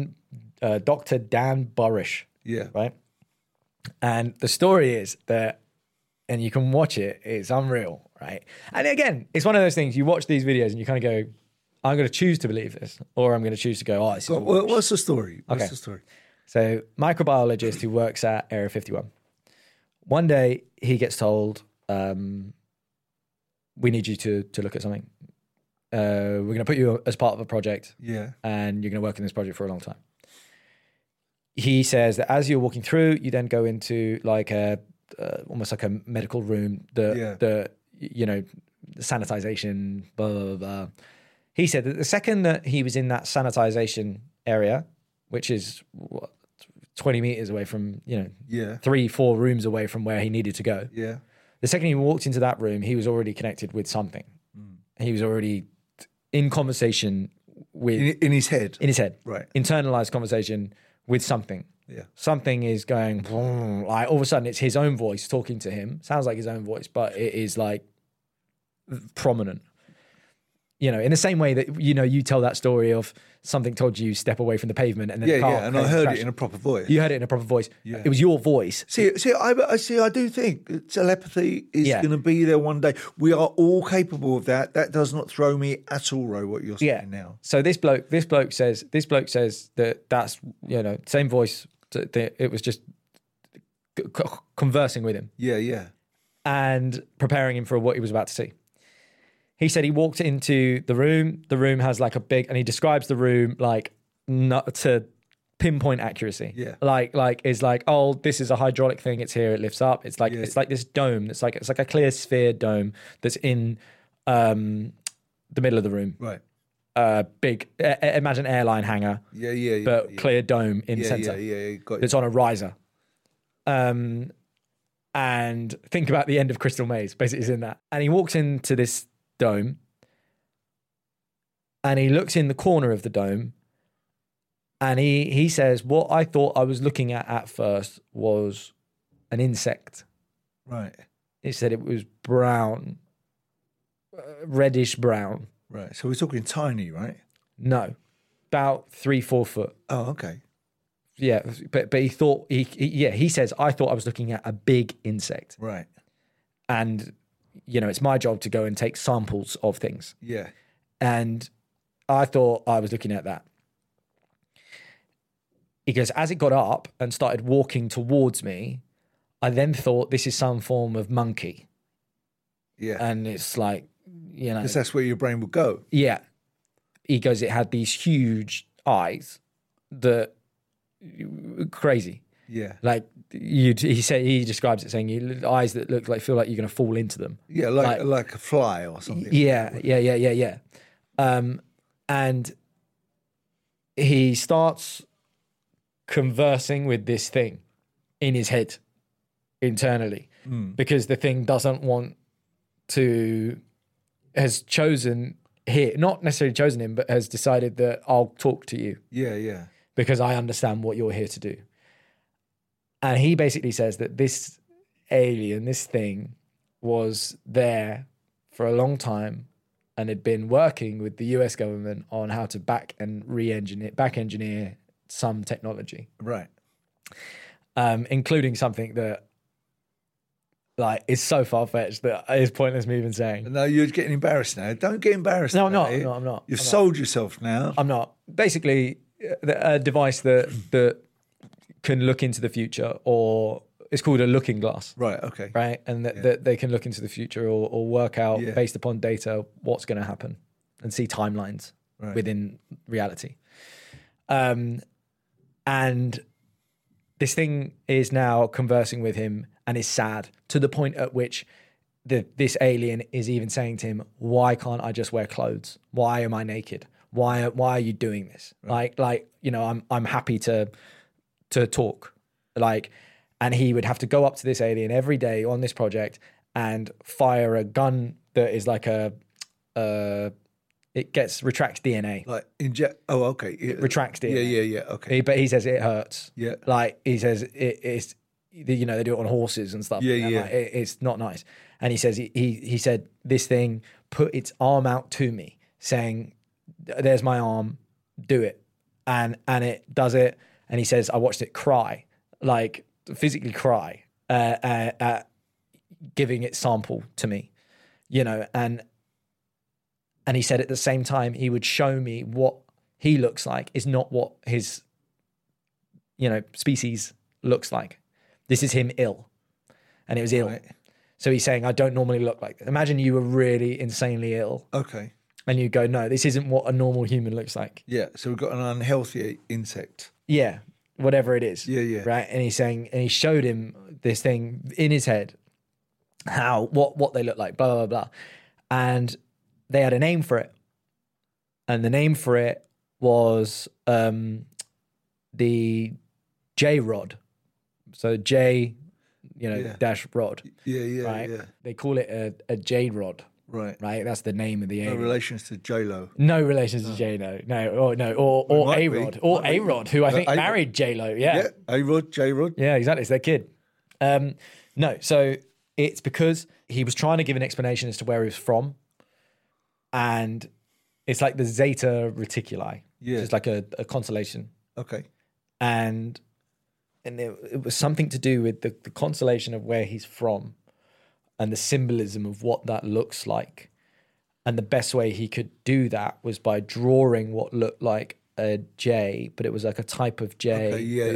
Dr. Dan Burish. Yeah. Right. And the story is that, and you can watch it, it's unreal, right? And again, it's one of those things, you watch these videos and you kind of go, I'm going to choose to believe this, or I'm going to choose to go, this is what's the story? What's the story? So, microbiologist who works at Area 51. One day, he gets told, we need you to look at something. We're going to put you as part of a project. Yeah. And you're going to work in this project for a long time. He says that as you're walking through, you then go into like almost like a medical room, the sanitization, blah, blah, blah. He said that the second that he was in that sanitization area, which is 20 meters away from, 3-4 rooms away from where he needed to go. Yeah. The second he walked into that room, he was already connected with something. He was already in conversation with... In his head. In his head. Right. Internalized conversation with something. Yeah. Something is going, like all of a sudden it's his own voice talking to him. Sounds like his own voice, but it is like prominent. In the same way that, you tell that story of something told you step away from the pavement and then the car and I heard it in a proper voice. You heard it in a proper voice. Yeah. It was your voice. I do think telepathy is going to be there one day. We are all capable of that. That does not throw me at all, Ro, what you're saying now. So this bloke says that that's, same voice. It was just conversing with him. Yeah. And preparing him for what he was about to see. He said he walked into the room. The room has like a big, and he describes the room like not to pinpoint accuracy. Yeah. Like it's like, oh, this is a hydraulic thing. It's here. It lifts up. It's like it's like this dome. It's like a clear sphere dome that's in the middle of the room. Right. Big. Imagine airline hangar. Yeah. But clear dome in the center. Yeah. Got it. That's on a riser. And think about the end of Crystal Maze. Basically, is in that. And he walks into this dome and he looks in the corner of the dome and he says, what I thought I was looking at first was an insect. Right. He said it was brown, reddish brown. Right. So we're talking tiny, right? No, about 3-4 foot. Oh, okay. yeah, but he thought he says I thought I was looking at a big insect, Right. and it's my job to go and take samples of things, Yeah. and I thought I was looking at that. He goes, as it got up and started walking towards me, I then thought this is some form of monkey, Yeah. and it's like, Because that's where your brain will go. yeah. He goes, it had these huge eyes that crazy. Yeah. Like he describes it saying eyes that feel like you're going to fall into them. Yeah, like a fly or something. Yeah. And he starts conversing with this thing in his head internally because the thing doesn't want to, has chosen here, not necessarily chosen him, but has decided that I'll talk to you. Yeah. Because I understand what you're here to do. And he basically says that this alien, this thing, was there for a long time and had been working with the US government on how to back engineer some technology. Right. Including something that is so far-fetched that it's pointless me even saying. No, you're getting embarrassed now. Don't get embarrassed. No, I'm about not. it. No, I'm not. You've sold yourself now. I'm not. Basically, a device that can look into the future, or it's called a looking glass. Right, okay. Right? And that they can look into the future or work out based upon data what's going to happen and see timelines within reality. And this thing is now conversing with him and is sad to the point at which this alien is even saying to him, why can't I just wear clothes? Why am I naked? Why are you doing this? Right. I'm happy to talk. And he would have to go up to this alien every day on this project and fire a gun that is like retracts DNA. Like inject. Oh, okay. It retracts DNA. Yeah. Okay. But he says it hurts. Yeah. He says it's, they do it on horses and stuff. Yeah, and yeah. It's not nice. And he says he said this thing put its arm out to me, saying, "There's my arm, do it," and it does it. And he says, I watched it cry, physically cry, at giving its sample to me, and he said at the same time he would show me what he looks like is not what his, species looks like. This is him ill, and it was ill. Right. So he's saying, I don't normally look like this. Imagine you were really insanely ill. Okay. And you go, no, this isn't what a normal human looks like. Yeah, so we've got an unhealthy insect. Yeah, whatever it is. Yeah. Right? And he's saying, and he showed him this thing in his head, what they look like, blah, blah, blah. And they had a name for it. And the name for it was the J-Rod. So J, dash rod. Yeah. Right? Yeah. They call it a J-Rod. Right. That's the name of the alien. No relations to J-Lo. No relations to J-Lo. or A-Rod. Or A-Rod, who I think married J-Lo. Yeah. A-Rod, J-Rod. Yeah, exactly. It's their kid. No, so it's because he was trying to give an explanation as to where he was from. And it's like the Zeta Reticuli. Yeah. It's like a constellation. Okay. And it was something to do with the constellation of where he's from and the symbolism of what that looks like. And the best way he could do that was by drawing what looked like a J, but it was like a type of J.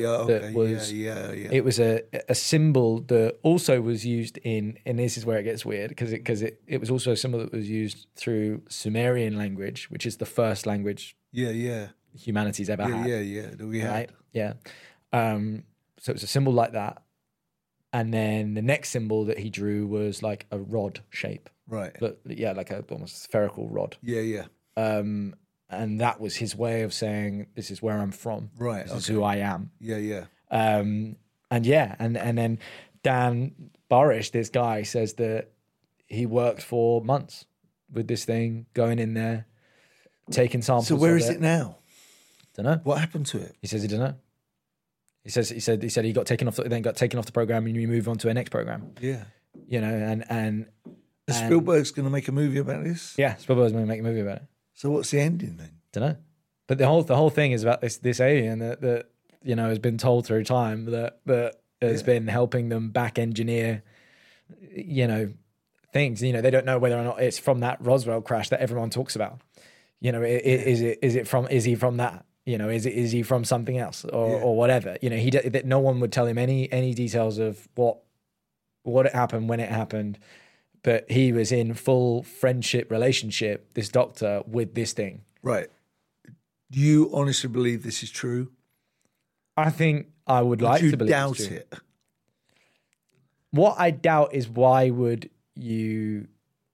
It was a symbol that also was used in, and this is where it gets weird, because it was also a symbol that was used through Sumerian language, which is the first language humanity's ever had. That we had. Right? Yeah. So it was a symbol like that. And then the next symbol that he drew was like a rod shape. Right. But yeah, like a almost spherical rod. Yeah. And that was his way of saying, this is where I'm from. Right. This is who I am. Yeah. And then Dan Barish, this guy, says that he worked for months with this thing, going in there, taking samples. So where is it now? Don't know. What happened to it? He says he don't know. He said he got taken off the program and you move on to a next program. Yeah. And Spielberg's going to make a movie about this? Yeah, Spielberg's going to make a movie about it. So what's the ending then? Don't know. But the whole thing is about this alien that has been told through time that has been helping them back engineer, things. They don't know whether or not it's from that Roswell crash that everyone talks about. Is he from that? Is he from something else or whatever? That no one would tell him any details of what it happened, when it happened, but he was in full friendship relationship, this doctor, with this thing. Right. Do you honestly believe this is true? I think I would like to believe doubt it's true. it? What I doubt is why would you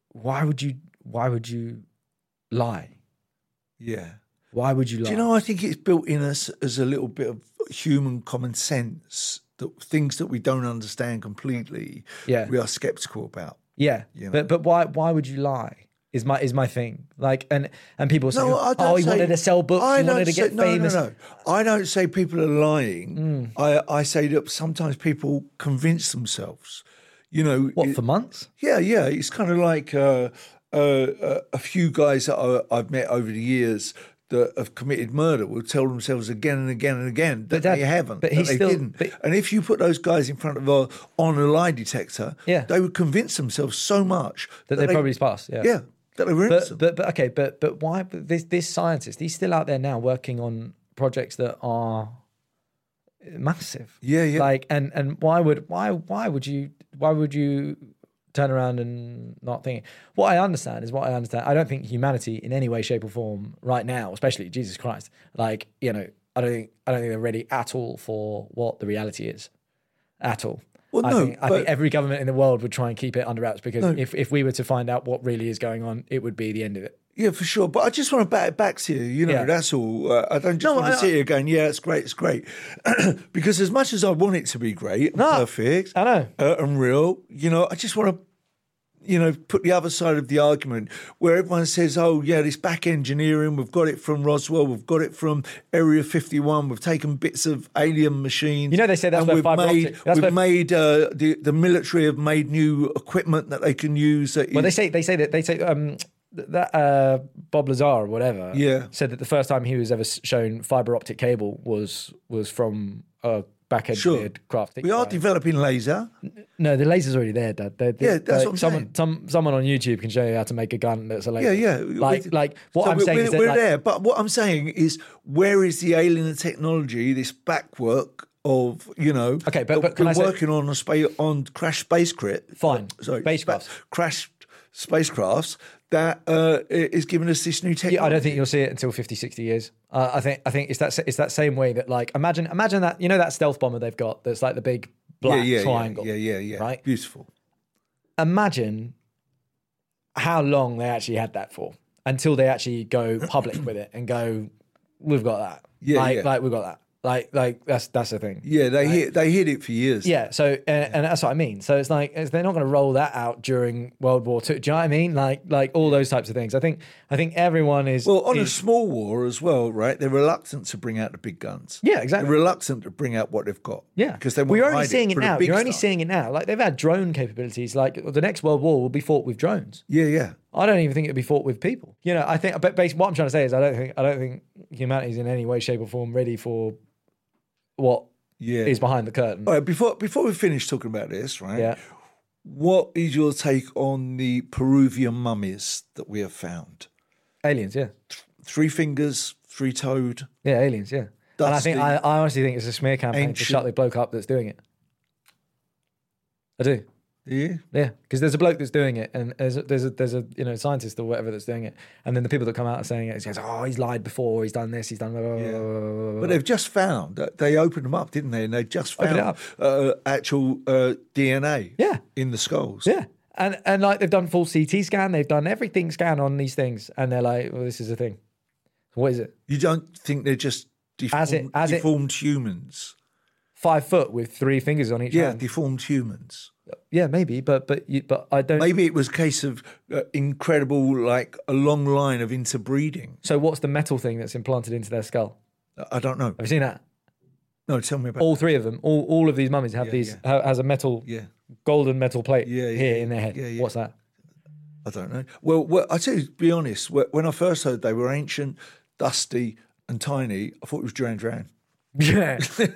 lie? Yeah. Why would you lie? Do you know, I think it's built in us as a little bit of human common sense, that things that we don't understand completely, we are skeptical about. Yeah. But why would you lie? Is my thing. Like, and people say, he wanted to sell books, he wanted to get famous. No. I don't say people are lying. I say that sometimes people convince themselves. For months? Yeah. It's kind of like a few guys that I've met over the years that have committed murder will tell themselves again and again and again that they haven't, but they didn't. And if you put those guys in front of on a lie detector, they would convince themselves so much that they probably pass. Yeah, that they were innocent. But why? This scientist, he's still out there now working on projects that are massive. Yeah. Like, and why would you turn around and not think? What I understand. I don't think humanity in any way, shape, or form right now, especially Jesus Christ, like, I don't think they're ready at all for what the reality is. At all. Well, I think every government in the world would try and keep it under wraps, because if we were to find out what really is going on, it would be the end of it. Yeah, for sure. But I just want to bat it back to you. That's all. I don't just want to sit here going, it's great. Because as much as I want it to be great and perfect, I know, and real, I just want to, put the other side of the argument where everyone says, this back engineering, we've got it from Roswell, we've got it from Area 51, we've taken bits of alien machines. They say that's where fiber optic. The military have made new equipment that they can use. They say that Bob Lazar or whatever said that the first time he was ever shown fiber optic cable was from a back engineered craft. We are developing laser. No, the laser's already there, Dad. That's what I'm saying. Someone on YouTube can show you how to make a gun that's a laser. Yeah. I'm saying is that we're there. But what I'm saying is, where is the alien technology? This backwork of Okay, but can I say, working on crashed spacecraft? Fine. Crashed spacecrafts that is giving us this new technology. Yeah, I don't think you'll see it until 50, 60 years. I think it's that same way that, like, imagine that that stealth bomber they've got that's like the big black triangle. Yeah. Right? Beautiful. Imagine how long they actually had that for until they actually go public with it and go, we've got that. Like we've got that. Like that's the thing. Yeah, they hid it for years. Yeah, so and that's what I mean. So it's like they're not going to roll that out during World War II. Do you know what I mean? Like all those types of things. I think everyone is a small war as well, right? They're reluctant to bring out the big guns. Yeah, exactly. They're reluctant to bring out what they've got. Yeah, because they we're only seeing it now. You're only seeing it now. Like, they've had drone capabilities. Like, the next World War will be fought with drones. Yeah. I don't even think it'd be fought with people. I think. But basically, what I'm trying to say is, I don't think humanity's in any way, shape, or form ready for what is behind the curtain. All right, before we finish talking about this, right? Yeah. What is your take on the Peruvian mummies that we have found? Aliens, yeah. 3 fingers, 3-toed. Yeah, aliens, yeah. Dusty, and I honestly think it's a smear campaign to shut the bloke up that's doing it. I do. Yeah, because there's a bloke that's doing it, and there's a scientist or whatever that's doing it, and then the people that come out are saying it, he goes, he's lied before, he's done this, he's done blah, blah, blah, blah, blah. But they've just found that they opened them up, didn't they? And they just found actual DNA in the skulls. Yeah, and like, they've done full CT scan, they've done everything scan on these things, and they're like, well, this is a thing. What is it? You don't think they're just deformed humans? 5 foot with 3 fingers on each hand. Yeah, deformed humans. Yeah, maybe, but I don't. Maybe it was a case of incredible, like a long line of interbreeding. So what's the metal thing that's implanted into their skull? I don't know. Have you seen that? No, tell me about all 3 of them. All of these mummies have has a metal, golden metal plate here in their head. Yeah. What's that? I don't know. Well, I tell you, to be honest, when I first heard they were ancient, dusty, and tiny, I thought it was Duran Duran. Yeah.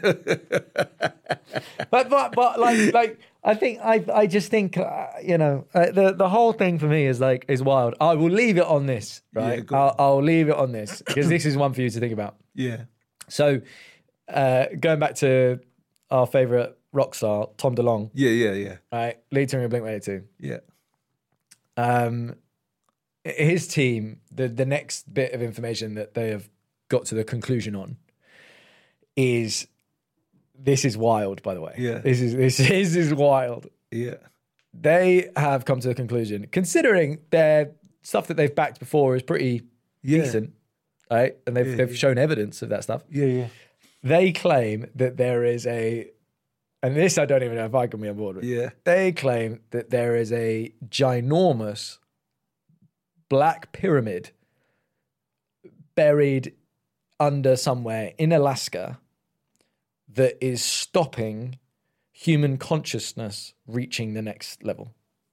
but like I just think the whole thing for me is wild. I will leave it on this, right? Yeah, I'll leave it on this because this is one for you to think about. Yeah. So going back to our favourite rock star, Tom DeLonge. Yeah. Right, lead singer of Blink-182. Yeah. His team, the next bit of information that they have got to the conclusion on is, this is wild, by the way. Yeah. This is wild. Yeah. They have come to the conclusion, considering their stuff that they've backed before is pretty decent, right? And they've shown evidence of that stuff. Yeah. They claim that there is and this I don't even know if I can be on board with. Yeah. They claim that there is a ginormous black pyramid buried under somewhere in Alaska that is stopping human consciousness reaching the next level.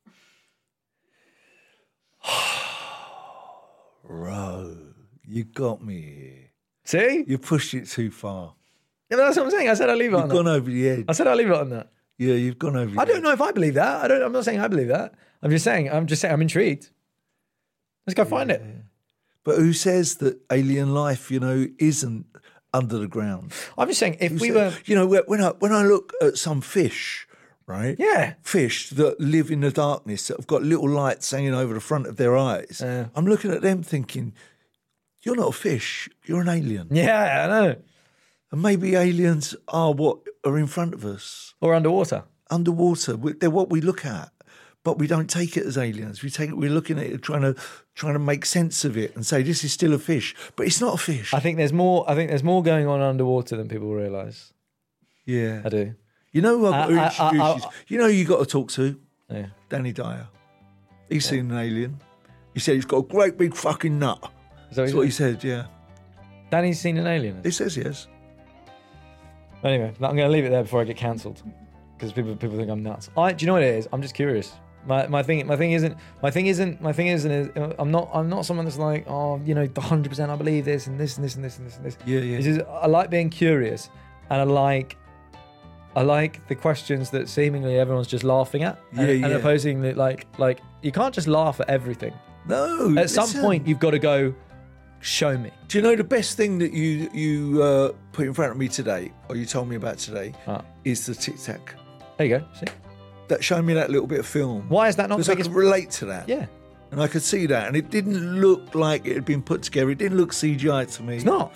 Bro, you got me here. See? You pushed it too far. Yeah, but that's what I'm saying. I said I'll leave it on You've that. gone over the edge. I said I'll leave it on that. Yeah, you've gone over the I edge. don't know if I believe that. I'm not saying I believe that. I'm just saying I'm intrigued. Let's go find it. But who says that alien life, isn't under the ground? I'm just saying if we Who were... said- when I look at some fish, right? Yeah. Fish that live in the darkness, that have got little lights hanging over the front of their eyes. Yeah. I'm looking at them thinking, you're not a fish, you're an alien. Yeah, I know. And maybe aliens are what are in front of us. Or underwater. Underwater, they're what we look at. But we don't take it as aliens. We're looking at it, trying to make sense of it and say this is still a fish, but it's not a fish. I think there's more going on underwater than people realise. Yeah, I do. You know who I've got to introduce you? You know who you got to talk to? Yeah. Danny Dyer. He's seen an alien. He said he's got a great big fucking nut. That's what he said. Yeah. Danny's seen an alien. He says yes. Anyway, I'm going to leave it there before I get cancelled because people think I'm nuts. Do you know what it is? I'm just curious. My thing isn't I'm not someone that's like, 100% I believe this and this and this and this and this and this. Yeah. It's just, I like being curious, and I like the questions that seemingly everyone's just laughing at and opposing that like you can't just laugh at everything. No. At some point you've got to go, show me. Do you know the best thing that you put in front of me today, or you told me about today, is the Tic Tac. There you go. See? That showed me that little bit of film. Why is that not the Because I biggest... could relate to that. Yeah. And I could see that. And it didn't look like it had been put together. It didn't look CGI to me. It's not.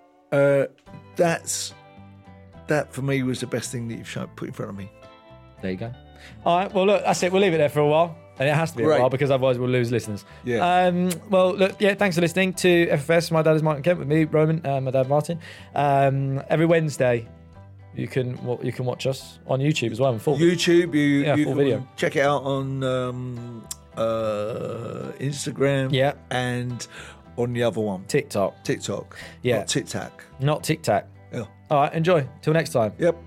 That for me was the best thing that you've put in front of me. There you go. All right. Well, look, that's it. We'll leave it there for a while. And it has to be a while because otherwise we'll lose listeners. Yeah. Well, look, thanks for listening to FFS. My dad is Martin Kemp with me, Roman, my dad Martin. Every Wednesday, you can watch us on YouTube as well. In full. YouTube, you full can video. check it out on Instagram and on the other one. TikTok. Yeah. Not Tic Tac. Not Tic Tac. Yeah. All right, enjoy. Till next time. Yep.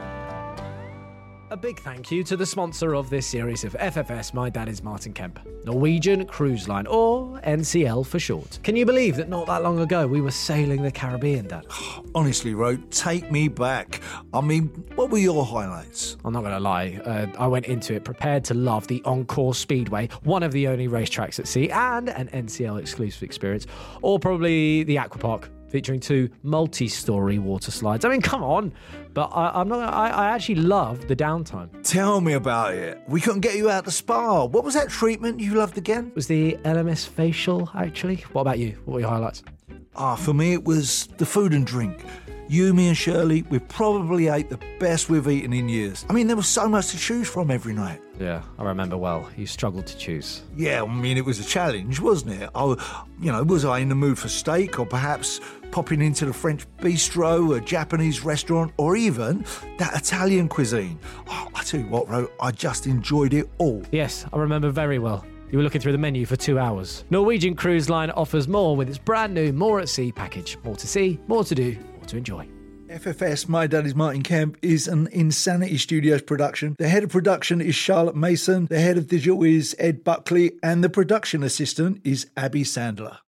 A big thank you to the sponsor of this series of FFS, My Dad is Martin Kemp, Norwegian Cruise Line, or NCL for short. Can you believe that not that long ago we were sailing the Caribbean, Dad? Honestly, Ro, take me back. I mean, what were your highlights? I'm not going to lie, I went into it prepared to love the Encore Speedway, one of the only racetracks at sea, and an NCL exclusive experience, or probably the Aquapark, featuring 2 multi-story water slides. I mean, come on. But I actually loved the downtime. Tell me about it. We couldn't get you out the spa. What was that treatment you loved again? It was the LMS facial, actually. What about you? What were your highlights? For me, it was the food and drink. You, me and Shirley, we probably ate the best we've eaten in years. I mean, there was so much to choose from every night. Yeah, I remember well. You struggled to choose. Yeah, I mean, it was a challenge, wasn't it? Was I in the mood for steak, or perhaps popping into the French bistro, a Japanese restaurant, or even that Italian cuisine? I tell you what, Ro, I just enjoyed it all. Yes, I remember very well. You were looking through the menu for 2 hours. Norwegian Cruise Line offers more with its brand new More at Sea package. More to see, more to do, more to enjoy. FFS, My Dad is Martin Kemp, is an Insanity Studios production. The head of production is Charlotte Mason, the head of digital is Ed Buckley, and the production assistant is Abby Sandler.